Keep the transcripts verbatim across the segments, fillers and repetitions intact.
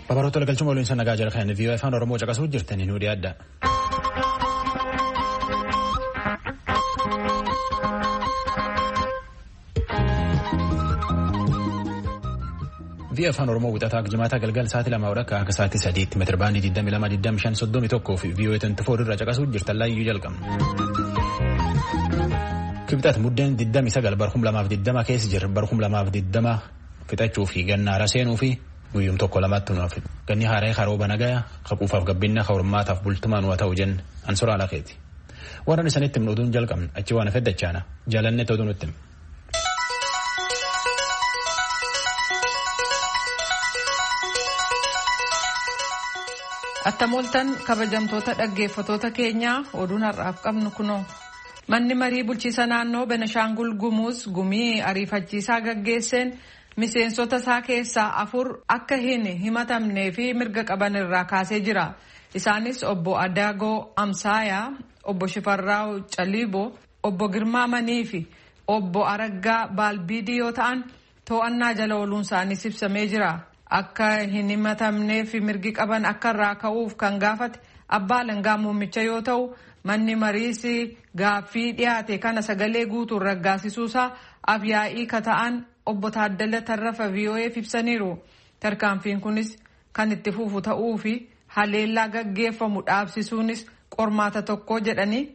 Babaroota galchuma waliin sanagaa jala kan V O A afaan Oromoo caqasuu jirtanii nu dhiyaadha. V O A afaan Oromoo wixataa jimaata galgal sa'aatii lama hora akka sa'aatii sadiitti meetira baandii digdamii lama digdamii shan soddomii tokkoo fi V O A twenty-four irra caqasuu jirtan laayyuu jalqabna. Kibxat muddeen digdamii sagal barkum lamaaf digdama keessa jira barkum lamaaf digdama fixachuu fi gannaara seenuu fi guyyum tokko lamatti nuuf ganni haaree harooba nagaya haquufaaf gabbinna hormaataaf bultumaan waa ta'u jenna ansoraa lakeeti. Warran isanitti himnuutuun jalqabna achi waan feddachaana jaalanne ta'utu nutti. Attamoltan kabajamtoota dhaggeeffatoota keenyaa oduun har'aaf qabnu kunoo. Manni marii bulchiisa naannoo Benashaangul Gumuz gumii ariifachiisaa gaggeesseen miseensota isaa keessaa afur akka hin himatamnee fi mirga qaban irraa kaasee jira. Isaanis obbo Adaagoo Amsaayaa, obbo Shifarraaw Caliiboo, obbo Girmaa Manii fi obbo Araggaa Baalbiidii yoo ta'an to'annaa jala ooluun isaanii ibsamee jira. Akka hin himatamnee fi mirgi qaban akka irraa ka'uuf kan gaafate abbaa alangaa muummicha yoo ta'u manni mariisi gaaffii dhiyaate kana sagalee guutuun raggaasisuusaa afyaa'ii ka ta'an obbo Taaddala Tarrafa V O A'f ibsaniiru. Tarkaanfiin kunis kan itti fufu ta'uu fi haleellaa gaggeeffamu dhaabsisuunis qormaata tokko jedhanii.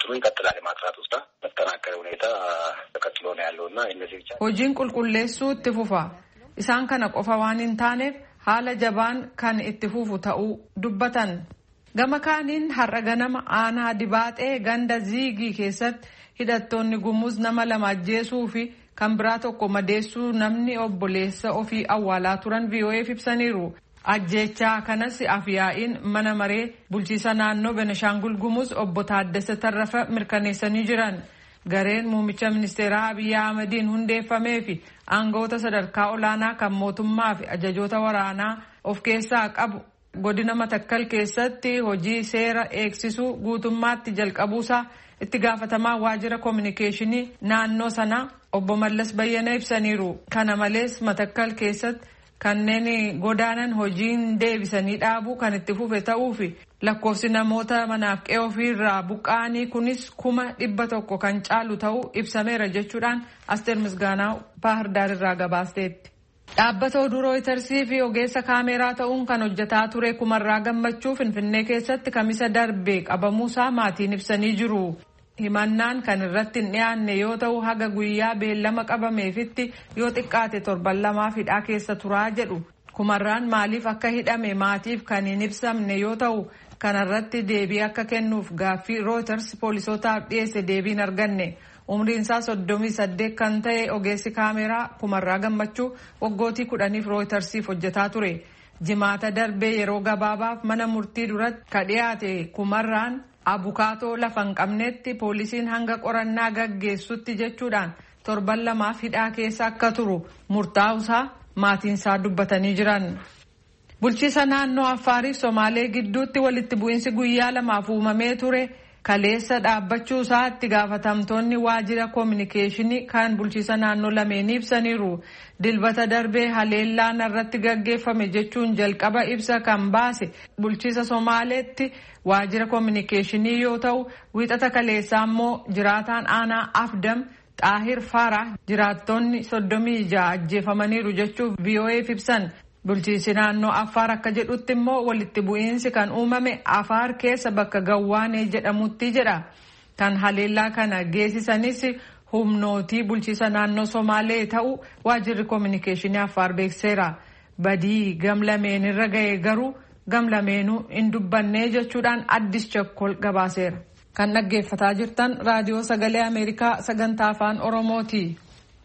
Hojiin qulqulleessuu itti fufa. Isaan kana qofa waan hin taaneef haala jabaan kan itti fufu ta'uu dubbatan. Gama kaaniin har'a ganama aanaa Dibaaxee ganda Ziigii keessatti hidhattoonni Gumuz nama lama ajjeesuu fi kan biraa tokko madeessuu namni obboleessa ofii awwaalaa turan V O A'f ibsaniiru. Ajjeechaa kanas afyaa'iin mana maree bulchiisa naannoo Benashaangul Gumuz obbo Taaddasa Tarrafa mirkaneessanii jiran. Gareen muummicha ministeeraa Abiyyi Ahmediin hundeeffamee fi aangawoota sadarkaa olaanaa kan mootummaa fi ajajoota waraanaa of keessaa qabu godina Matakkal keessatti hojii seera eegsisuu guutummaatti jalqabuusaa itti gaafatamaa waajjira koominikeeshinii naannoo sanaa obbo Mallas Bayyana ibsaniiru. Kana malees Matakkal keessatti kanneen godaanan hojiin deebisanii dhaabuu kan itti fufe ta'uu fi lakkoofsi namoota manaaf qe'ee ofiirraa buqqa'anii kunis kuma dhibba tokko kan caalu ta'uu ibsameera jechuudhaan Asteer Misgaanaa Baahirdaar irraa gabaasteetti. Dhaabbata oduu Rooyitarsii fi ogeessa kaameraa ta'uun kan hojjetaa ture Kumarraa Gammachuu Finfinnee keessatti kamisa darbee qabamuusaa maatiin ibsanii jiru. Himannaan kan irratti hin dhiyaanne yoo ta'u haga guyyaa beellama qabameefitti yoo xiqqaate torban lamaaf hidhaa keessa turaa jedhu. Kumarraan maaliif akka hidhame maatiif kan hin ibsamne yoo ta'u kanarratti deebii akka kennuuf gaaffii Reuters poolisootaaf dhiyeesse deebiin arganne. Umriin isaa soddomii saddeet kan ta'e ogeessi kaameraa Kumarraa Gammachuu waggootii kudhaniif Rooytarsiif hojjetaa ture. Jimaata darbee yeroo gabaabaaf mana murtii duratti ka dhiyaate Kumarraan abukaatoo lafa hin qabnetti poolisiin hanga qorannaa gaggeessutti jechuudhaan torban lamaaf hidhaa keessa akka turu murtaa'uusaa maatiinsaa dubbatanii jiran. Bulchiisa naannoo Affaariif Somaalee gidduutti walitti bu'iinsi guyyaa lamaaf uumamee ture kaleessa dhaabbachuusaa itti gaafatamtoonni waajjira koominikeeshinii kan bulchiisa naannoo lameen ibsaniiru. Dilbata darbee haleellaan irratti gaggeeffame jechuun jalqaba ibsa kan baase bulchiisa Somaaleetti waajjira koominikeeshinii yoo ta'u wiixata kaleessaa immoo jiraataan aanaa Afdam Xaahir Faraa jiraattonni soddomii ja'a ajjeefamaniiru jechuun V O A'f ibsan. Bulchiinsi naannoo Affaar akka jedhutti immoo walitti bu'iinsi kan uumame Affaar keessa bakka Gawwaanee jedhamutti jedha. Kan haleellaa kana geessisanis humnootii bulchiisa naannoo Somaalee ta'uu waajjirri koominikeeshinii Affaar beekseera. Badii gamlameen irra ga'e garuu gamlameenuu hin dubbannee jechuudhaan Addis Chakkol gabaaseera. Kan dhaggeeffataa jirtan raadiyoo sagalee Ameerikaa sagantaa afaan Oromooti.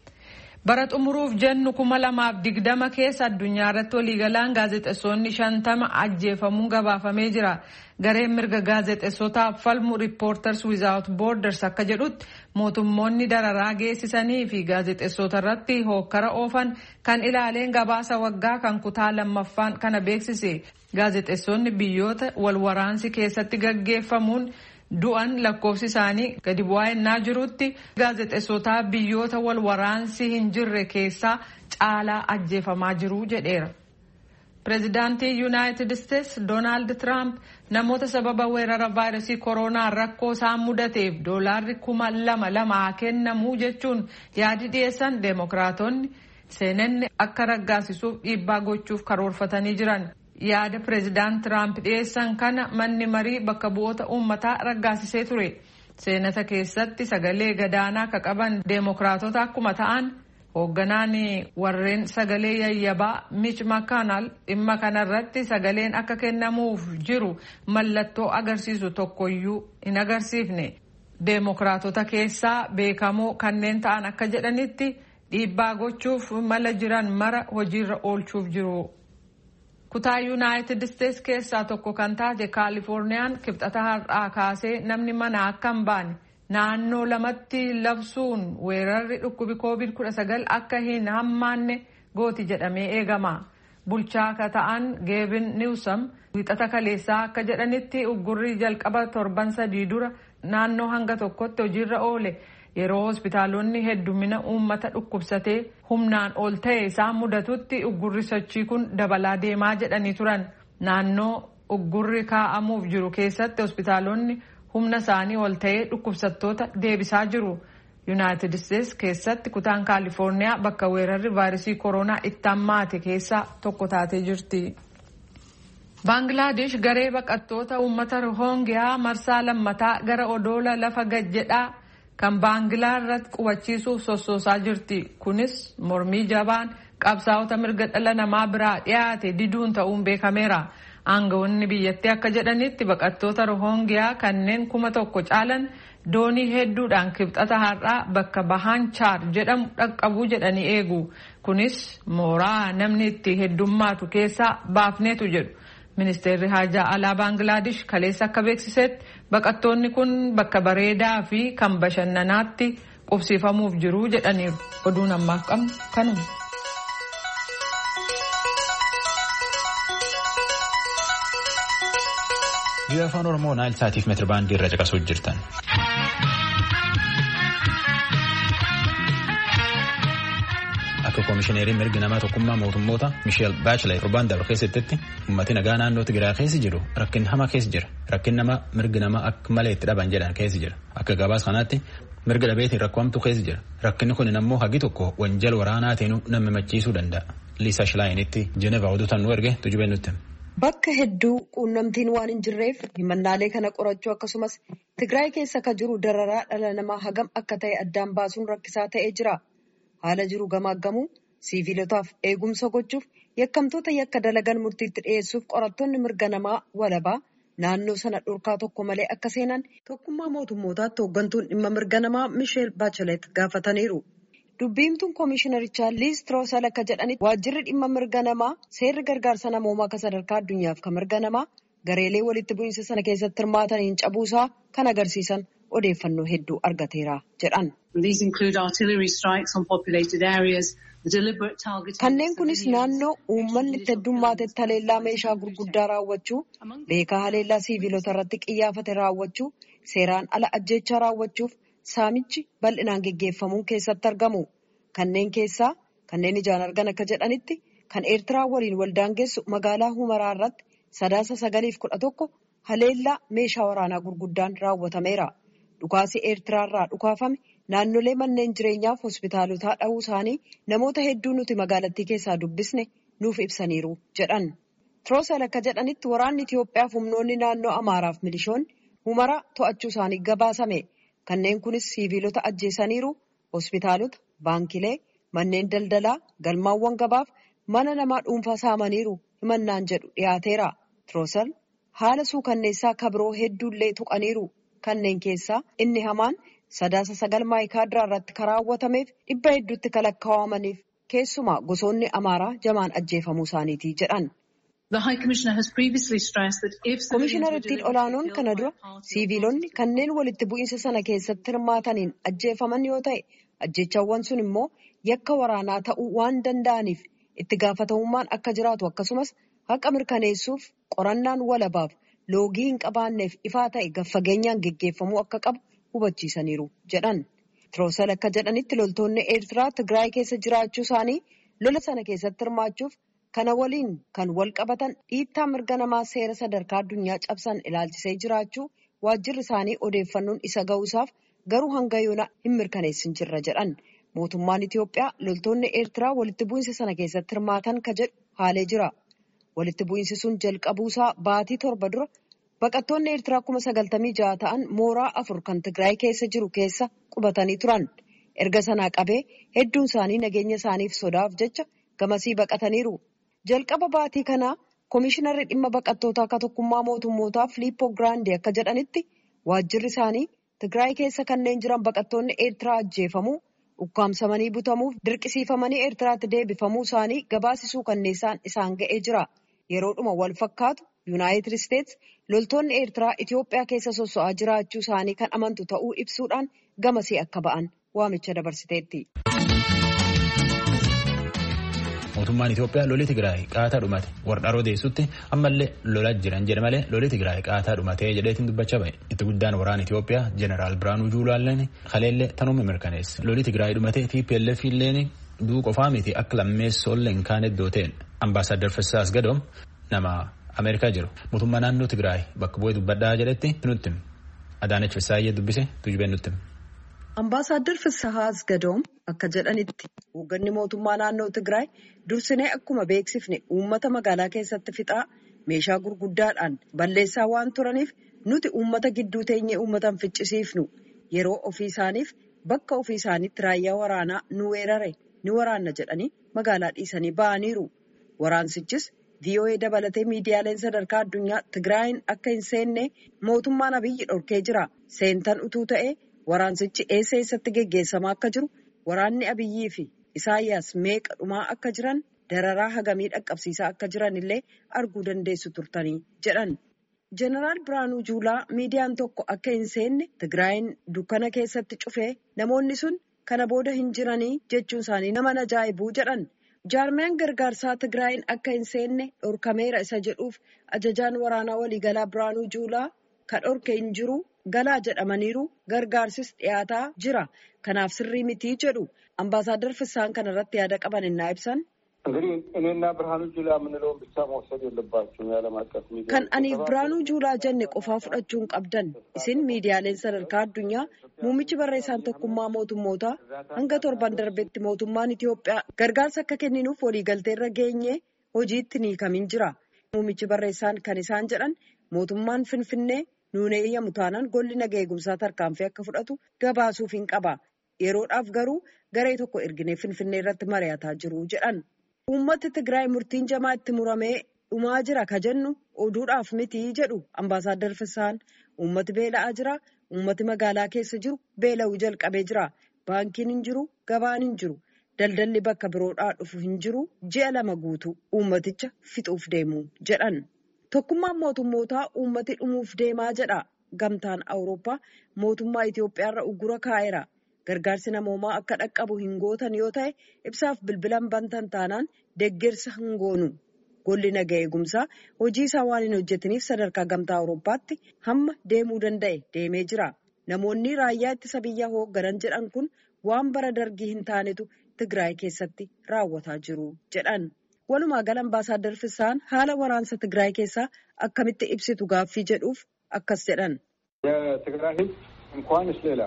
Bara xumuruuf jennu kuma lamaaf digdama keessa addunyaa irratti waliigalaan gaazexeessonni shantama ajjeefamuun gabaafamee jira. Gareen mirga gaazexeessotaaf falmu Reporters Without Borders akka jedhutti mootummoonni dararaa geessisanii fi gaazexeessota irratti hookkara oofan kan ilaaleen gabaasa waggaa kan kutaa lammaffaan kana beeksise. Gaazexeessonni biyyoota walwaraansi keessatti gaggeeffamuun du'an lakkoofsi isaanii gadi bu'aa ennaa jirutti gaazexeessota biyyoota wal waraansi hin jirre keessaa caalaa ajjeefamaa jiru jedheera. Pireezidaantii Yuunaayitid Isteetsi Doonaald Tiraamp namoota sababa weerara vaayirasii kooroonaa rakkoo isaan mudateef doolaarri kuma lama lama kennamuu jechuun yaadi dhiyeessan Deemokiraatonni seenanni akka raggaasisuuf dhiibbaa gochuuf karoorfatanii jiran. Yaada pireezidaant Tiraamp dhiyeessan kana manni marii bakka bu'oota uummataa raggaasisee ture. Seenata keessatti sagalee gadaanaa ka qaban Deemokiraatota akkuma ta'an hoogganaan warreen sagalee yayyabaa Mitch McConnell dhimma kanarratti sagaleen akka kennamuuf jiru mallattoo agarsiisu tokkoyyuu hin agarsiifne. Deemokiraatota keessaa beekamoo kanneen ta'an akka jedhanitti dhiibbaa gochuuf mala jiran mara hojiirra oolchuuf jiru. Kutaa Yuunaayitid Isteetsi keessaa tokko kan taate Kaalifoorniyaan kibxata har'aa kaasee namni mana akka hin baane naannoo lamatti labsuun weerarri dhukkubi koovid kudha sagal akka hin hammaanne gooti jedhamee eegama. Bulchaa akka ta'an Geevin Niwsam wixata kaleessaa akka jedhanitti uggurri jalqaba torban sadii dura naannoo hanga tokkotti hojiirra oole yeroo hospitaalonni heddumina uummata dhukkubsatee humnaan ol ta'e isaan mudatutti uggurri sochii kun dabalaa deemaa jedhanii turan. Naannoo uggurri kaa'amuuf jiru keessatti hospitaalonni humna isaanii ol ta'ee dhukkubsattoota deebisaa jiru. Yuunaayitid Isteetsi keessatti kutaan Kaalifoorniyaa bakka weerarri vaayirasii kooroonaa itti hammaate keessaa tokko taatee jirti. Baangilaadesh garee baqattoota uummata Rohingyaa marsaa lammataa gara odoola lafa gajjedhaa kan Baangilaa irratti qubachiisuuf sossoosaa jirti. Kunis mormii jabaan qabsaa'ota mirga dhala namaa biraa dhiyaate diduun ta'uun beekameera. Aangawoonni biyyattii akka jedhanitti baqattoota Rohingyaa kanneen kuma tokko caalan doonii hedduudhaan kibxata har'aa bakka Bahaanchaar jedhamu dhaqqabuu jedhanii eegu. Kunis mooraa namni itti heddummaatu keessaa baafneetu jedhu. Ministeerri Haajaa Alaa Baangilaadesh kaleessa akka beeksisetti baqattoonni kun bakka bareedaa fi kan bashannanaatti qubsiifamuuf jiru jedhaniiru. Oduun ammaaf qabnu kanuma. Biyya afaan Oromoo Naayil Saatiif meetira baandii irra caqasuuf jirtan. Akka koomishineeriin mirgi namaa tokkummaa mootummoota Michelle Bachelet torbaan dabre keessatti uummatni nagaa naannoo Tigraay keessa jiru rakkin hamaa keessa jira. Rakkin nama mirgi namaa akka malee itti dhaban jedhan keessa jira. Akka gabaas kanaatti mirga dhabeetiin rakkoomtu keessa jira. Rakkinni kun ammoo hagi tokko wanjal waraanaatiin nama machiisuu danda'a. Liisa Shilaayinitti Jenevaa oduutaan nu erge tujubee nutti. Bakka hedduu quunnamtiin waan hin jirreef himannaalee kana qorachuu akkasumas Tigraay keessa akka jiru dararaa dhala namaa hagam akka ta'e addaan baasuun rakkisaa ta'ee jira. Haala jiru gamaaggamuu siiviilotaaf eegumsa gochuuf yakkamtoota yakka dalagan murtiitti dhiyeessuuf qorattoonni mirga namaa walabaa naannoo sana dhorkaa tokko malee akka seenan tokkummaa mootummootaatti hooggantuun dhimma mirga namaa Michelle Bachelet gaafataniiru. Dubbiimtuun koomishinarichaa Liis Troosal akka jedhanitti waajjirri dhimma mirga namaa seerri gargaarsa namoomaa akka sadarkaa addunyaaf kan mirga namaa gareelee walitti bu'iinsa sana keessatti hirmaataniin cabuusaa kan agarsiisan odeeffannoo hedduu argateera jedhan. Kanneen kunis naannoo uummanni itti heddummatetti haleellaa meeshaa gurguddaa raawwachuu, beekaa haleellaa siiviilota irratti xiyyeeffate raawwachuu, seeraan ala ajjeechaa raawwachuuf saamichi bal'inaan geggeeffamuun keessatti argamu. Kanneen keessaa kanneen ijaan argan akka jedhanitti kan Eertiraa waliin waldaangeessu magaalaa Humaraa irratti sadaasa sagaliif kudha tokko haleellaa meeshaa waraanaa gurguddaan raawwatameera. Dhukaasi Eertiraa irraa dhukaafame naannolee manneen jireenyaaf hospitaalotaa dha'uu isaanii namoota hedduu nuti magaalattii keessaa dubbisne nuuf ibsaniiru jedhan. Troosal akka jedhanitti waraanni Itiyoophiyaaf humnoonni naannoo Amaaraaf milishoonni Humaraa to'achuu isaanii gabaasame. Kanneen kunis siiviilota ajjeesaniiru, hospitaalota, baankilee, manneen daldalaa, galmaawwan gabaaf mana namaa dhuunfaa saamaniiru himannaan jedhu dhiyaateera. Troosal haala suukanneessaa kabiroo hedduullee tuqaniiru. Kanneen keessaa inni hamaan sadaasa sagal maayikaadiraa irratti karaawwatameef dhibba hedduutti kalakkaawamaniif keessumaa gosoonni Amaaraa jamaan ajjeefamuu isaaniiti jedhan. Koomishinariittiin olaanoon kana dura siiviilonni kanneen walitti bu'iinsa sana keessatti hirmaataniin ajjeefaman yoo ta'e ajjeechawwan sun immoo yakka waraanaa ta'uu waan danda'aniif itti gaafatamummaan akka jiraatu akkasumas haqa mirkaneessuuf qorannaan walabaaf loogii hin qabaanneef ifaa ta'e gaffageenyaan geggeeffamuu akka qabu hubachiisaniiru jedhan. Troosal akka jedhanitti loltoonni Eertiraa Tigraay keessa jiraachuu isaanii lola sana keessatti hirmaachuuf Kana waliin kan wal qabatan dhiittaa mirga namaa seera sadarkaa addunyaa cabsan ilaalchisee jiraachuu waajjirri isaanii odeeffannoon isa ga'uusaaf garuu hanga yoona hin mirkaneessin jirra jedhan. Mootummaan Itoophiyaa loltoonni Eertiraa walitti bu'iinsa sana keessatti hirmaatan ka jedhu haalee jira. Walitti bu'iinsi sun jalqabuusaa baatii torba dura baqattoonni Eertiraa kuma sagaltamii ja'a ta'an mooraa afur kan Tigraay keessa jiru keessa qubatanii turan. Erga sanaa qabee hedduun isaanii nageenya isaaniif sodaaf jecha gamasii baqataniiru. Jalqaba baatii kanaa Komishinarri dhimma baqattootaa akka tokkummaa mootummootaa Filiippoo Giraandee akka jedhanitti waajjirri isaanii Tigraay keessa kanneen jiran baqattoonni Eertiraa ajjeefamuu, ukkaamsamanii butamuuf dirqisiifamanii Eertiraatti deebifamuu isaanii gabaasisuu kanneessaan isaan ga'ee jira. Yeroodhuma wal fakkaatu Yuunaayitid Isteets loltoonni Eertiraa Itoophiyaa keessa sosso'aa jiraachuu isaanii kan amantu ta'uu ibsuudhaan gamasii akka ba'an waamicha dabarsiteetti. Mootummaan Itoophiyaa lolli Tigraay qaataa dhumate warra odeessutti ammallee lolaa jiran jedhe malee lolli Tigraay qaataa dhumatee jedheetiin dubbachaa ba'e. Itti guddaan waraana Itoophiyaa Jeneraal Biraanuu Juulaalleen kaleellee tanuma mirkaneesse. Lolli Tigraay dhumatee T P L F illeen duu qofaa miti akka lammeessoolle hin kaane dooteen. Ambaasaadar Fessaas Gadoom nama Ameerikaa jiru. Mootummaa naannoo Tigraay bakka bu'ee dubbadhaa jedhetti nutti Adaanech Fessaayyee dubbise tujubeen nutti. Ambaasaadar Fessaas Gadoom akka jedhanitti hoogganni mootummaa naannoo Tigraay dursinee akkuma beeksifne uummata magaalaa keessatti fixaa meeshaa gurguddaadhaan balleessaa waan turaniif nuti uummata gidduu teenyee uummatan ficcisiifnu yeroo ofii isaaniif bakka ofii isaaniitti raayyaa waraanaa nu weerare ni waraanna jedhanii magaalaa dhiisanii ba'aniiru. Waraansichis V O A dabalatee miidiyaaleen sadarkaa addunyaa Tigraayin akka hin seenne mootummaan Abiyyi dhorkee jira. Seentan utuu ta'ee waraansichi eessa eessatti geggeessamaa akka jiru waraanni Abiyyii fi Isaayyaas meeqa dhumaa akka jiran dararaa hagamii dhaqqabsiisaa akka jiran illee arguu dandeessu turtanii jedhan. Jeneraal Biraanuu Juulaa miidiyaan tokko akka hin seenne Tigraayin dukkana keessatti cufee namoonni sun kana booda hin jiranii jechuun isaanii nama ajaa'ibuu jedhan. Jaarmiyaan gargaarsaa Tigraayin akka hin seenne dhorkameera isa jedhuuf ajajaan waraanaa waliigalaa Biraanuu Juulaa ka dhorke hin jiru galaa jedhamaniiru gargaarsis dhiyaataa jira. Kanaaf sirrii mitii jedhu ambaasaadar Fessaan kanarratti yaada qaban innaa ibsan. እንግዲህ እኔና ብርሃኑ ጁላ የምንለውን ብቻ መውሰድ የለባችሁም የዓለም አቀፍ ሚዲያ kan aniif Biraanuu Juulaa jenne qofaa fudhachuun qabdan isin miidiyaaleen sadarkaa addunyaa muummichi barreessaan tokkummaa mootummootaa hanga torban darbetti mootummaan Itoophiyaa gargaarsa akka kenninuuf waliigalteerra geenye hojiitti ni kamin jira. Muummichi barreessaan kan isaan jedhan mootummaan Finfinnee nuun eeyyamu taanaan golli nagaa eegumsaa tarkaanfii akka fudhatu gabaasuuf hin qaba. Yeroodhaaf garuu garee tokko erginee Finfinnee irratti mari'ataa jiru jedhan. Uummata Tigraay murtiin jamaa itti muramee dhumaa jira ka jennu oduudhaaf miti jedhu ambaasaadar Fessaan. Uummati beela'aa jira. Uummati magaalaa keessa jiru beela'uu jalqabee jira. Baankiin hin jiru, gabaan hin jiru, daldalli bakka biroodhaa dhufu hin jiru. Ji'a lama guutuu uummaticha fixuuf deemu jedhan. Tokkummaan mootummootaa uummati dhumuuf deemaa jedha. Gamtaan Awurooppaa mootummaa Itoophiyaarra uggura kaa'eera. Gargaarsi namoomaa akka dhaqqabu hin gootan yoo ta'e ibsaaf bilbilan bantan taanaan deeggarsa hin goonu. Golli nagaa eegumsaa hojii isaa waan hin hojjetiniif sadarkaa gamtaa Awurooppaatti hamma deemuu danda'e deemee jira. Namoonni raayyaa ittisa biyyaa hoogganan jedhan kun waan bara dargii hin taanetu Tigraay keessatti raawwataa jiru jedhan. Walumaa gala ambaasaadar Fessaan haala waraansa Tigraay keessaa akkamitti ibsitu gaaffii jedhuuf akkas jedhan. የትግራይ ሕዝብ እንኳንስ ሌላ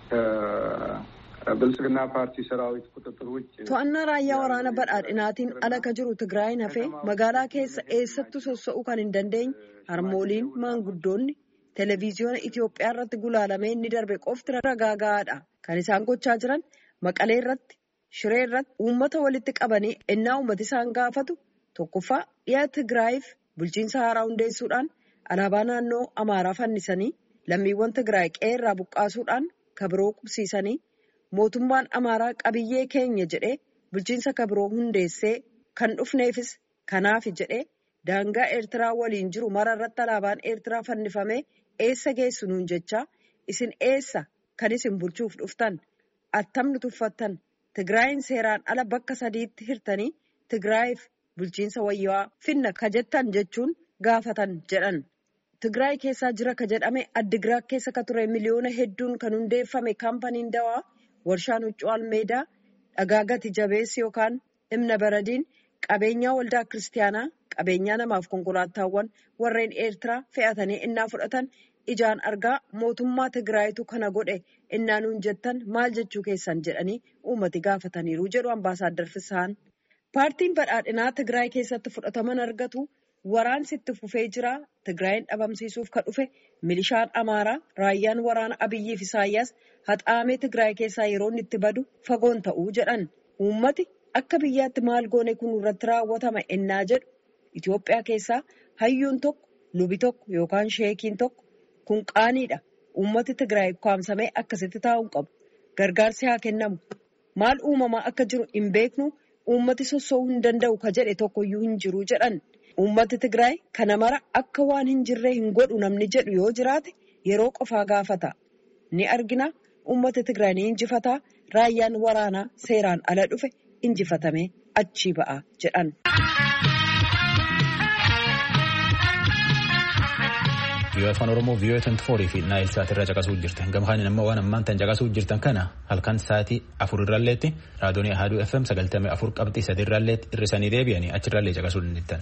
ብልጽግና ፓርቲ ሰራዊት ቁጥጥር ውጭ to'annaa raayyaa waraana badhaadhinaatiin ala ka jiru Tigraayin hafee magaalaa keessa eessattuu sossa'uu kan hin dandeenye harmooliin maanguddoonni televiziyoona Itoophiyaa irratti gulaalamee inni darbe qofti ragaa ga'aadha. Kan isaan gochaa jiran Maqalee irratti Shiree irratti uummata walitti qabanii ennaa uummati isaan gaafatu tokkoffaa dhiyaa Tigraayiif bulchiinsa haaraa hundeessuudhaan alaabaa naannoo Amaaraa fannisanii lammiiwwan Tigraay qeerraa buqqaasuudhaan kabiroo qubsiisanii mootummaan Amaaraa qabiyyee keenya jedhee bulchiinsa kabiroo hundeessee kan dhufneefis kanaafi jedhee daangaa Eertiraa waliin jiru mara irratti alaabaan Eertiraa fannifamee eessa geessu nuun jechaa isin eessa kan isin bulchuuf dhuftan attamni tuffattan Tigraayin seeraan ala bakka sadiitti hirtanii Tigraayiif bulchiinsa wayyaa finna ka jettan jechuun gaafatan jedhan. Tigraay keessaa jira ka jedhame Addigiraat keessa ka ture miliyoona hedduun kan hundeeffame kaampaniin dawaa warshaan huccuu almeedaa dhagaa gati jabeessi yookaan imna baradiin qabeenyaa waldaa kiristaanaa, qabeenyaa namaaf konkolaataawwan warreen Eertiraa fe'atanii innaa fudhatan ijaan argaa mootummaa Tigraayitu kana godhe innaa nuun jettan maal jechuu keessan jedhanii uummati gaafataniiru jedhu ambaasaaddar Fisaan. Paartiin badhaadhinaa Tigraay keessatti fudhataman argatu waraansi itti fufee jira. Tigraayin dhabamsiisuuf kan dhufe milishaan Amaaraa raayyaan waraana Abiyyi fi Isaayyaas haxaamee Tigraay keessaa yeroo inni itti badu fagoon ta'uu jedhan. Uummati akka biyyaatti maal goone kun irratti raawwatama ennaa jedhu Itoophiyaa keessaa hayyuun tokko lubi tokko yookaan sheekiin tokko kun qaaniidha. Uummati Tigraay kwaamsamee akkasitti taa'uun qabu. Gargaarsi haa kennamu. Maal uumamaa akka jiru hin beeknu. Uummati sossoo'uu hin danda'u ka jedhe tokkoyyuu hin jiru jedhan. Uummati Tigraay kana mara akka waan hin jirree hin godhu namni jedhu yoo jiraate yeroo qofaa gaafata. Ni argina uummati Tigraay ni injifataa raayyaan waraanaa seeraan ala dhufe injifatamee achii ba'a jedhan. Viiyoo afaan Oromoo Viiyoo twenty four fi Naayil Saat irraa caqasuu jirtan. Gamkaan immoo waan ammaan tan caqasuu jirtan kana halkan sa'aatii afur irralleetti raadiyoonii Ahaduu F M sagaltamii afur qabxii sadii irralleetti hir'isanii deebi'anii achirrallee caqasuu dandeettan.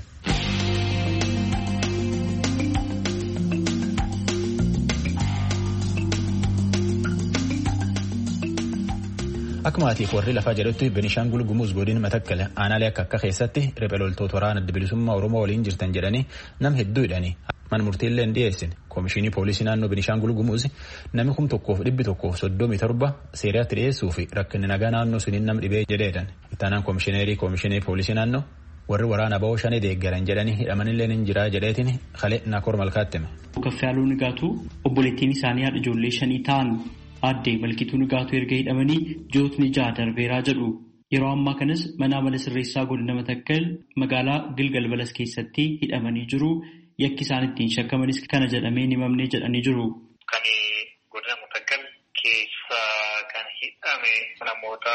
Akkuma atiif warri lafaa jedhutti Benishaangul Gumuz godina Matakkala aanaalee akka akka keessatti riphee loltoota waraana adda bilisummaa Oromoo waliin jirtan jedhanii nam hedduu hidhanii mana murtiillee hin dhiyeessine. Koomishinii poolisii naannoo Benishaangul Gumuz namni kum tokkoof dhibbi tokkoof soddomii torba seeriyaatti dhiyeessuu fi rakkinni nagaa naannoo suniin nam dhibee jedheedhan. Ittaanaan koomishineerii koomishinii poolisii naannoo warri waraana ba'oo shanii deeggaran jedhanii hidhamanillee hin jiraa jedheetiin Kalee Naakoor Malkaatti hime. Kaffiyaaluu Nigaatuu obboleettiin isaanii haadha ijoollee shanii ta'an Aadde Malkituu Nigaatuu erga hidhamanii jootni jaha darbeeraa jedhu. Yeroo ammaa kanas mana amala sirreessaa godina Matakkal magaalaa Gilgal Balas keessatti hidhamanii jiru. Yakki isaan ittiin shakkamanis kana jedhamee himamnee jedhanii jiru. Kan godina Matakkal keessa kan hidhame namoota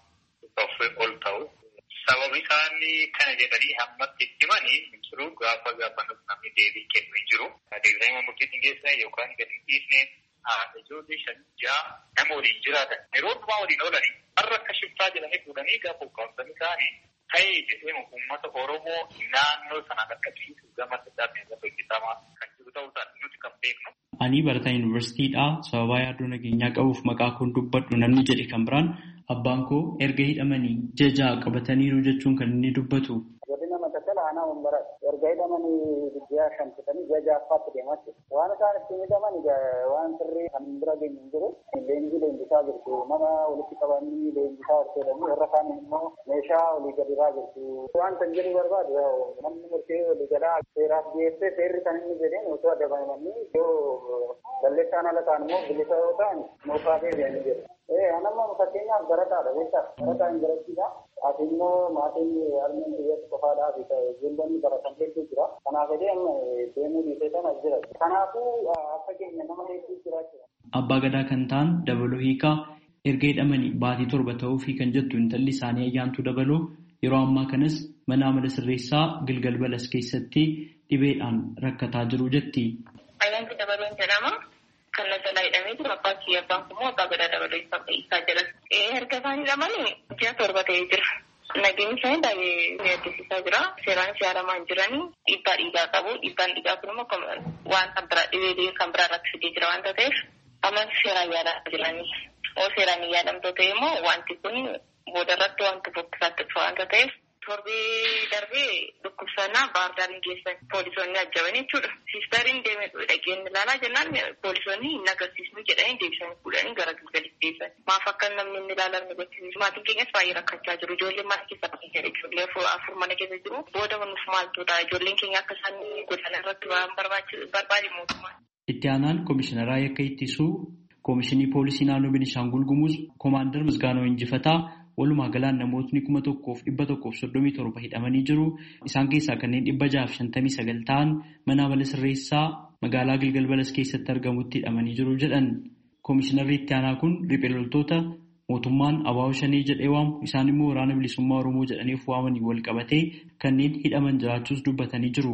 dhibba ol ta'u. Sababi isaanii kana jedhanii hammatti himanii jiru gaafa gaafa namni deebii kennu hin jiru. Deebii murtiin geessaa yookaan gadi dhiisnee haadha ijoollee shan jaha nama waliin jiraatan yeroo dhumaa waliin oolanii har'a akka shiftaa jedhanii fuudhanii gaafa ukkaamsanii ta'anii ta'ee jedhee uummata Oromoo naannoo sana qaqqabsiisu gama saddaatti irratti hojjetamaa kan jiru ta'uudhaan nuti kan beeknu. Ani barataa yuunivarsiitiidhaa sababaa yaaddoo nageenyaa qabuuf maqaa koon dubbadhu namni jedhe kan biraan abbaan koo erga hidhamanii jajaa qabataniiru jechuun kan inni dubbatu. Godina Matakkal aanaa Wambaraa erga hidhamanii biyyaa shan fudhanii jajaa affaatti deemaa jiru. Waan isaan ittiin hidhaman waan sirrii kan bira geenyu hin jiru. Leenjii leenjisaa jirtu nama walitti qabanii leenjisaa hojjetanii warra kaan immoo meeshaa olii gadiirraa jirtu. Waan kan jedhu barbaadu namni murtee olii gadaa seeraaf dhiyeessee seerri kan inni jedheen osoo adabamanii yoo balleessaan ala ta'an immoo bilisa yoo ta'an moofaa deebi'anii jiru. Anamma fakkeenyaaf barataadha beektaa barataa hin barachiisa. Ati immoo maatiin harmeen biyyatti qofaadhaa fi ijoolleen baratan hedduu jira. Kanaaf jedhee amma deemuu dhiisee sana jira. Kanaafuu akka keenya nama hedduu jiraachudha. Abbaa gadaa kan ta'an Dabaloo Hiikaa erga hidhamanii baatii torba ta'uu fi kan jettu intalli isaanii Ayyaantuu Dabaloo yeroo ammaa kanas mana amala sirreessaa Gilgal Balas keessatti dhibeedhaan rakkataa jiru jetti. Ayyaantuu Dabaloo jedhama. Kan jalaa hidhamee jiru abbaa kiyya abbaan kun immoo abbaa gadaa Dabaloo isaa jala. Erga isaan hidhamanii ji'a torba ta'ee jira. Nageenyi isaanii baay'ee addisiisaa jira. Seeraan siyaaramaa hin jiranii dhiibbaa dhiigaa qabu. Dhiibbaan dhiigaa kun immoo waan kan biraa dhibee kan biraa irratti fidee jira waanta ta'eef amma seeraan yaalaa jiranii. Oo seeraan hin yaadamtoo ta'e immoo wanti kun booda irratti wanti fokkisaatti dhufa waanta ta'eef torbee darbee dhukkubsannaa baardaariin geessan poolisoonni ajjabanii jechuudha. Siistariin deemee dhageen ilaalaa jennaan poolisoonni hin agarsiisnu jedhanii deebisanii fuudhanii gara Gilgalitti geessan. Maaf akka namni inni ilaalan gochisiisu. Maatiin keenyas baay'ee rakkachaa jiru. Ijoolleen mana keessa kan jiru. Ijoollee afur mana keessa jiru. Booda nuuf maaltudha. Ijoolleen keenya akka isaan godhan irratti waan barbaade mootummaa. Itti aanaan Komishiinaraa Yakka Ittisuu Koomishinii Poolisii Naannoo Benishaangul Gumuz Koomaandar Misgaanoo Injifataa walumaa galaan namootni kuma tokkoof dhibba tokkoof soddomii torba hidhamanii jiru. Isaan keessaa kanneen dhibba jahaaf shantamii sagal ta'an mana amala sirreessaa magaalaa Gilgal Balas keessatti argamutti hidhamanii jiru jedhan. Koomishinarri itti aanaa kun riphee loltoota mootummaan abaaboo shanii jedhee waamu isaan immoo waraana bilisummaa Oromoo jedhaniif waamanii wal qabatee kanneen hidhaman jiraachuus dubbatanii jiru.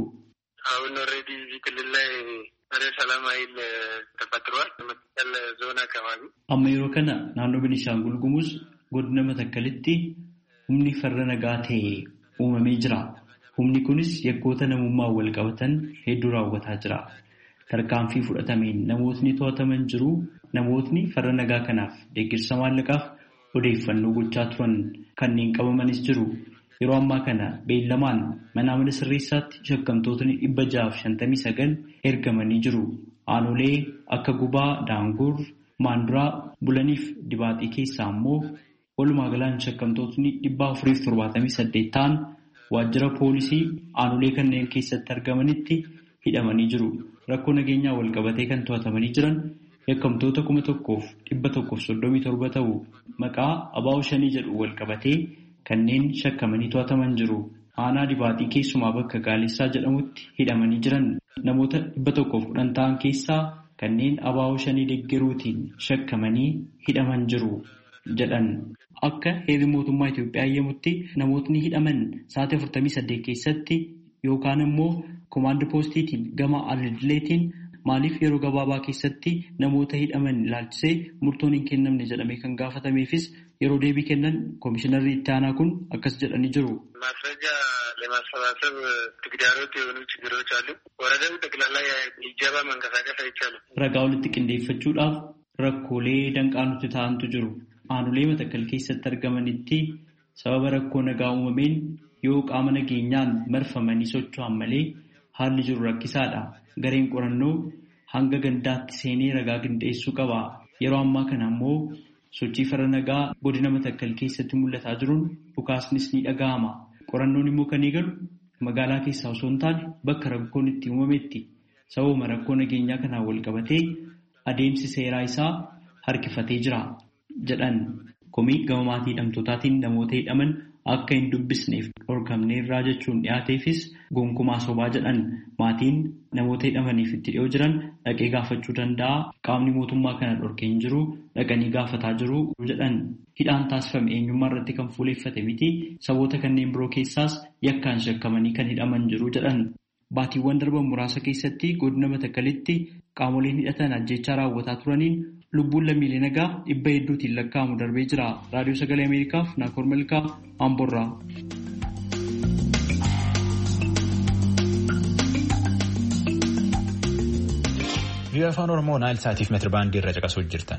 Amma yeroo kana naannoo Benishaangul Gumuz godina Matakkalitti humni farra nagaa ta'e uumamee jira. Humni kunis yakkoota namummaa wal qabatan hedduu raawwataa jira. Tarkaanfii fudhatameen namootni to'ataman jiru. Namootni farra nagaa kanaaf deeggarsa maallaqaaf odeeffannoo gochaa turan kanneen qabamanis jiru. Yeroo ammaa kana beellamaan mana amala sirreessaatti shakkamtootni dhibba jaaf shantamii sagal ergamanii jiru. Aanolee akka Gubaa, Daangur, Maanduraa, Bulaniif Dibaaxii keessaa immoo walumaa galaan shakkamtootni dhibba afuriif torbaatamii saddeet ta'an waajjira poolisii aanolee kanneen keessatti argamanitti hidhamanii jiru. Rakkoo nageenyaa wal qabatee kan to'atamanii jiran yakkamtoota kuma tokkoof dhibba tokkoof soddomii torba ta'u maqaa abaa'oo shanii jedhu wal qabatee kanneen shakkamanii to'ataman jiru. Aanaa Dibaaxii keessumaa bakka Gaalessaa jedhamutti hidhamanii jiran namoota dhibba tokkoof kudhan ta'an keessaa kanneen abaa'oo shanii deeggaruutiin shakkamanii hidhaman jiru jedhan. Akka heerri mootummaa Itoophiyaa eeyyamutti namootni hidhaman sa'aatii afurtamii saddeet keessatti yookaan immoo koomaandii poostiitiin gama al-idileetiin maaliif yeroo gabaabaa keessatti namoota hidhaman ilaalchisee murtoon hin kennamne jedhamee kan gaafatameefis yeroo deebii kennan koomishinarri itti aanaa kun akkas jedhanii jiru. ማስረጃ ለማሰባሰብ ተግዳሮት የሆኑ ችግሮች አሉ። ወረዳው ጠቅላላ የኢጃባ መንቀሳቀስ አይቻልም። Ragaa walitti qindeeffachuudhaaf rakkoolee danqaa nuti ta'antu jiru. Aanolee Matakkal keessatti argamanitti sababa rakkoo nagaa uumameen yoo qaama nageenyaan marfamanii socho'an malee haalli jiru rakkisaadha. Gareen qorannoo hanga gandaatti seenee ragaa qindeessuu qaba. Yeroo ammaa kana immoo sochii farra nagaa godina Matakkal keessatti mul'ataa jiruun dhukaasnis ni dhaga'ama. Qorannoon immoo kan eegalu magaalaa keessaa osoo hin taane bakka rakkoon itti uumametti. Sababuma rakkoo nageenyaa kanaan wal qabatee adeemsi seeraa isaa harkifatee jira jedhan. Komii gama maatii hidhamtootaatiin namoota hidhaman akka hin dubbisneef dhorkamne irraa jechuun dhiyaateefis gonkumaa sobaa jedhan. Maatiin namoota hidhamaniif itti dhiyoo jiran dhaqee gaafachuu danda'a. Qaamni mootummaa kana dhorkee hin jiru dhaqanii gaafataa jiru jedhan. Hidhaan taasifame eenyummaa irratti kan fuuleeffate miti. Saboota kanneen biroo keessaas yakkaan shakkamanii kan hidhaman jiru jedhan. Baatiiwwan darban muraasa keessatti godina Matakkalitti qaamoleen hidhatan ajjechaa raawwataa turaniin lubbuun lammiilee nagaa dhibba hedduutiin lakkaa'amu darbee jira. Raadiyoo Sagalee Ameerikaaf Naakoor Malkaa Amborraa. Biyya afaan Oromoo Naayil Saatiif meetira baandii irra caqasuuf jirtan.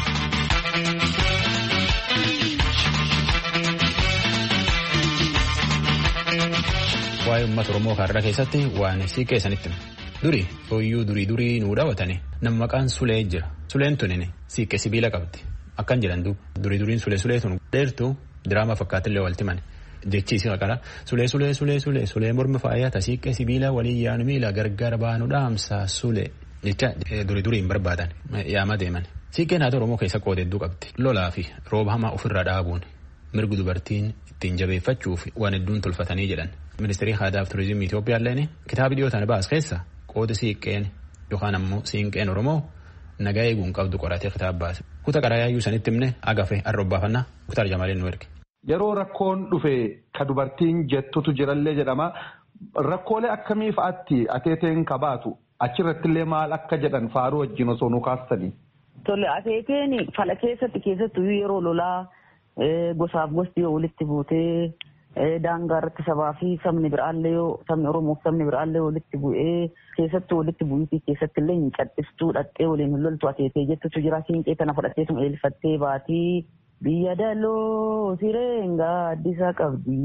Waa'ee uummata Oromoo kaarraa keessatti waan siiqqee sanitti duri fooyyuu durii durii nuu daawwatani nama maqaan Sulee jira. Suleen tunin siiqqee sibiila qabdi. Akkan jedhan duuba durii duriin Sulee Sulee tun dheertuu diraamaa fakkaatillee walti mane. Jechiisi maqaa Sulee Sulee Sulee Sulee Sulee morma faayaata siiqqee sibiila walii yaanu miila gargar baanu dhaamsa Sulee jecha durii duriin barbaadan yaama deeman. Siiqqeen aadaa Oromoo keessa qooda hedduu qabdi. Lolaa fi rooba hamaa ofirraa dhaabuun mirgu dubartiin ittiin jabeeffachuuf waan hedduun tolfatanii jedhan. Ministeerri aadaa fi turizimii Itoophiyaa illee kitaaba dhiyootaan baas keessa qooda siiqqeen yookaan ammoo siinqeen Oromoo nagaa eeguun qabdu qoratee kitaaba baase. Kuta qaraayyuu sanitti himne agafe arrobbaafannaa Muktaar Jamaaleen nu erge. Yeroo rakkoon dhufe ka dubartiin jettutu jirallee jedhama. Rakkoolee akkamii fa'aatti ateeteen kabaatu achirratti illee maal akka jedhan faaruu wajjin osoo nu kaastanii. Tole ateeteen fala keessatti keessattuu yeroo lolaa gosaaf gosti yoo walitti buutee daangaa irratti sabaa fi sabni biraallee yoo sabni Oromoof sabni biraallee walitti bu'ee keessattuu walitti bu'iitii keessatti illee hin cadhistuu dhattee waliin hin loltu ateetee jettutu jira. Siinqee kana fudhatteetu eelfattee baatii biyya daloo sireengaa addisa qabdi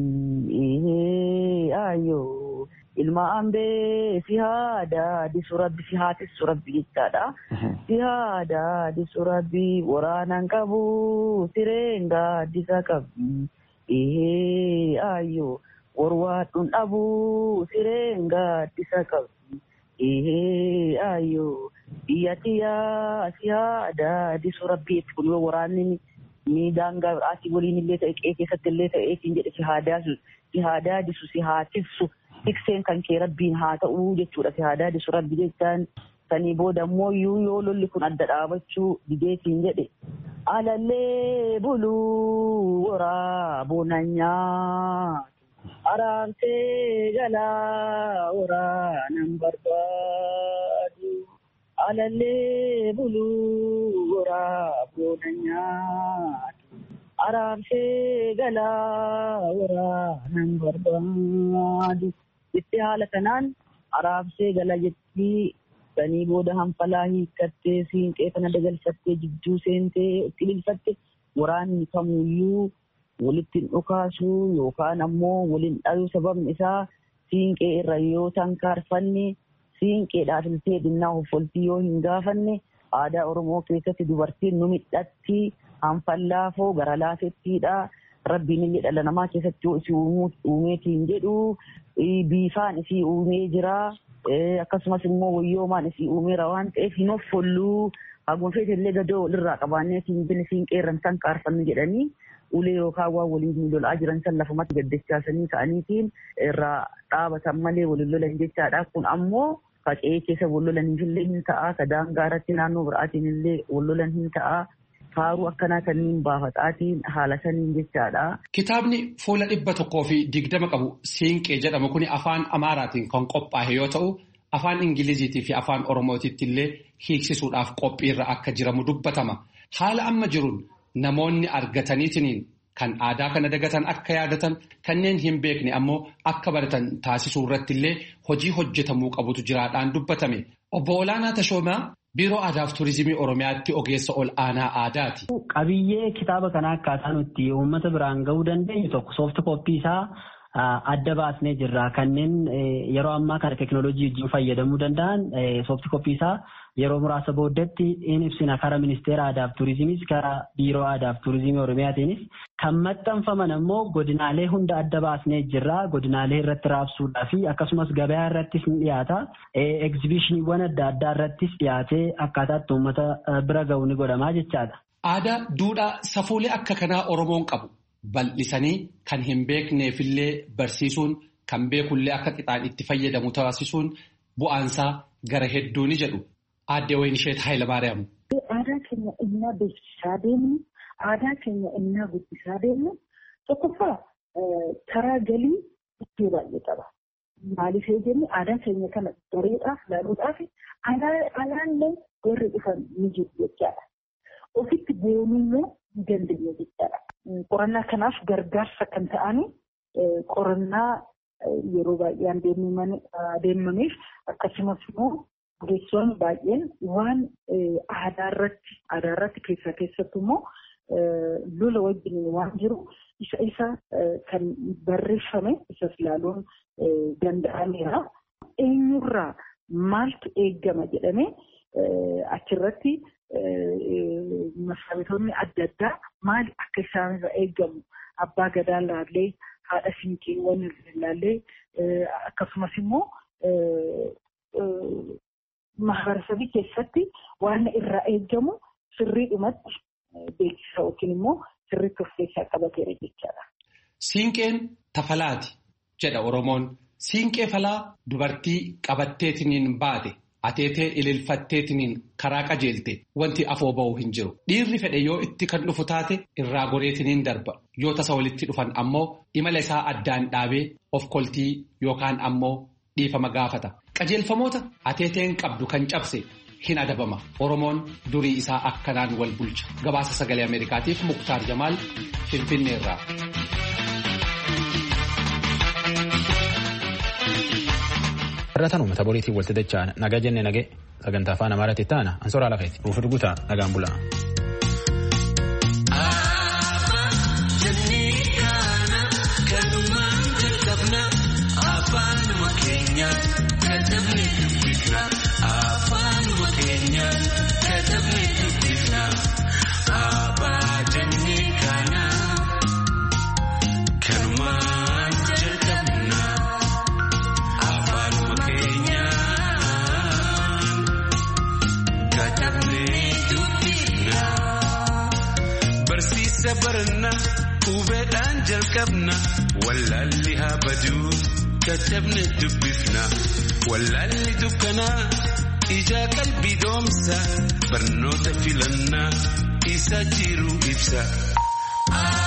ayyoo ilma ambee si haada disu rabbi si haatissu rabbi jechaadha. Si haada disu rabbi waraanaan qabu sireengaa addisa qabdi. Ehe ayo warwaadhuun dhabuu sireengaa addisa qabdi. Ehe ayo biyya tiyyaa si haada disu rabbi itti kun yoo waraanni ni daangaa asii waliin illee ta'e qe'ee keessatti illee ta'e siin jedhe si haadaa si haadaa disu si haatissu tikseen kan kee rabbiin haa ta'uu jechuudha. Si haadaa disu rabbi jechaan sanii booda immoo yoo lolli kun adda dhaabachuu didee siin jedhe. Alallee buluu waraaboo na nyaatu araamsee galaa waraanan barbaadu. Alallee buluu waraaboo na nyaatu araarsee galaa waraanan barbaadu itti haala kanaan araarsee gala jettii sanii booda hanfalaa hiikkattee siinqee kana dagalfattee jidduu seentee itti bilfatte waraanni kamuyyuu walitti dhukaasuu yookaan ammoo waliin dhayuu sababni isaa siinqee irra yoo tankaarfanne siinqeedhaaf iltee dhinnaa hoffoltii yoo hin gaafanne aadaa Oromoo keessatti dubartiin nu midhatti hanfallaafoo gara laafettiidha. Rabbiin illee dhala namaa keessatti yoo isii uumeetiin jedhu biifaan isii uumee jira. Akkasumas immoo wayyoomaan isii uumeera waan ta'eef hin hoffolluu haguma feete illee gadoo walirraa qabaannee siinqeen siinqee irra tankaarfanne jedhanii ulee yookaan waan waliin lolaa jiran san lafumatti gaddachaasanii ka'aniitiin irraa dhaabatan malee waliin lolan jechaadha. Kun ammoo faca'ee keessa wal lolaniif illee hin ta'a. Ka daangaa irratti naannoo biraatiin illee wal lolan hin ta'a. Faaruu akkanaa kanneen baafataatiin haala saniin jechaadha. Kitaabni fuula dhibba tokkoo fi digdama qabu siinqee jedhamu kuni afaan Amaaraatiin kan qophaa'e yoo ta'u afaan Ingiliziitii fi afaan Oromootiitti illee hiiksisuudhaaf qophiirra akka jiramu dubbatama. Haala amma jiruun namoonni argataniitiin kan aadaa kana dagatan akka yaadatan kanneen hin beekne ammoo akka baratan taasisuu irratti illee hojii hojjetamuu qabutu jiraadhaan dubbatame. Obbo Olaanaa Tashoomaa Biiroo Aadaa fi Turizimii Oromiyaatti ogeessa ol aanaa aadaati. Qabiyyee kitaaba kanaa akkaataa nuti uummata biraan gahuu dandeenyu tokko soofti kooppii isaa adda baasnee jirra. Kanneen yeroo ammaa kana teekinooloojii wajjin fayyadamuu danda'an soofti kooppii isaa yeroo muraasa boodatti in ibsina karaa ministeera aadaa fi turizimiis karaa biiroo aadaa fi turizimii Oromiyaatiinis kan maxxanfaman ammoo godinaalee hunda adda baasnee jirra. Godinaalee irratti raabsuudhaa fi akkasumas gabayaa irrattis ni dhiyaata. Egzibishiniiwwan adda addaa irrattis dhiyaatee akkaataatti uummata bira gahu ni godhamaa jechaadha. Aadaa, duudhaa, safuulee akka kanaa Oromoon qabu bal'isanii kan hin beekneefillee barsiisuun kan beekullee akka qixaan itti fayyadamu taasisuun bu'aansaa gara hedduu ni jedhu. Aadde Wayinisheet Hayilamaariyaam. Aadaa keenya innaa beeksisaa deemnu, aadaa keenya innaa guddisaa deemnu tokkoffaa karaa galii iddoo baay'ee qaba. Maaliif yoo jennu aadaa keenya kana bareedaaf laaluudhaaf alaallee warri dhufan ni jiru jechaadha. Ofitti boonuu immoo ni dandeenya jechaadha. Qorannaa kanaaf gargaarsa kan ta'ani qorannaa yeroo baay'ee adeemameef akkasumas immoo ogeessonni baay'een waan aadaa irratti aadaa irratti keessaa keessattuu immoo lola wajjin waan jiru isa isa kan barreeffame isas ilaaluun danda'ameera. Eenyurraa maaltu eeggama jedhamee achirratti masaabiitoonni adda addaa maali akka isaanirraa eeggamu abbaa gadaa laallee haadha siinqeewwan ilaallee akkasumas immoo mahaarasabii keessatti waan irraa eeggamu sirriidhumatti beeksisa yookiin immoo sirriitti of keessaa qabateera jechaadha. Siinqeen tafalaati jedha Oromoon. Siinqee falaa dubartii qabatteetiniin baate ateetee ililfatteetiniin karaa qajeelte wanti afoo ba'u hin jiru. Dhiirri fedhe yoo itti kan dhufu taate irraa goreetiniin darba. Yoo tasa walitti dhufan ammoo imala isaa addaan dhaabee of koltii yookaan ammoo dhiifama gaafata. Qajeelfamoota ateeteen qabdu kan cabse hin adabama. Oromoon durii isaa akkanaan wal bulcha. Gabaasa sagalee Ameerikaatiif Muktaar Jamaal Finfinneerraa. Irratan uummata boriitiin walitti dacha'an nagaa jenne nagee sagantaa afaan Amaaraatti taana ansoraa lafeeti ruufi dhugutaa nagaan bulaa. Barna hubeedhaan jalqabna wallaalli haa baduu katabne dubbifna wallaalli dukkanaa ijaa qalbii doomsa barnoota filannaa isa jiru ibsa.